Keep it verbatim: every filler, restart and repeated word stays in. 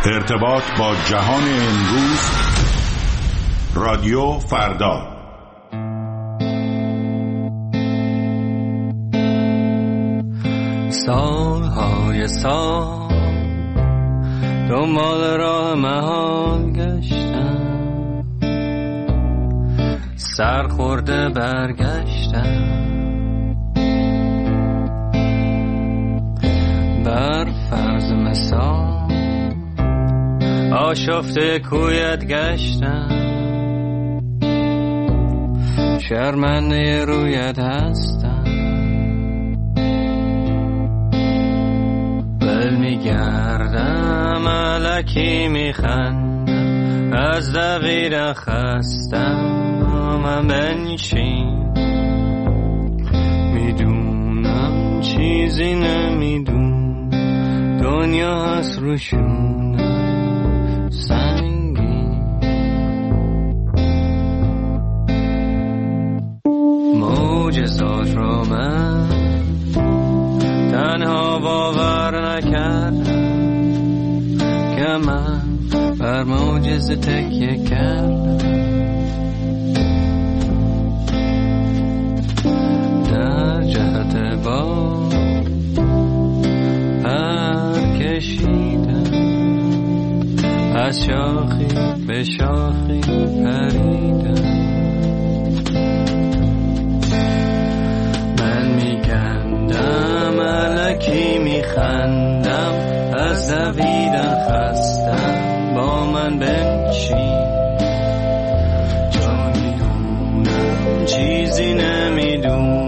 ارتباط با جهان امروز، رادیو فردا. سالهای سال دنبال راه محال گشتم، سرخورده برگشتم، بر فرض مثال آشفته کویت گشتم، شرمنده رویت هستم، بل میگردم الکی میخندم، از دقیقه خستم من بنشین، میدونم چیزی نمیدون، دنیا هست روشونم سنگین، معجزات رو من تنها باور نکردم که من بر معجزه تکیه کردم، در جهت با پر کشیدم، از شاخی به شاخی پریدم، من میگندم الکی میخندم، از دویدن خستم با من بنشین، چون میدونم چیزی نمیدونم،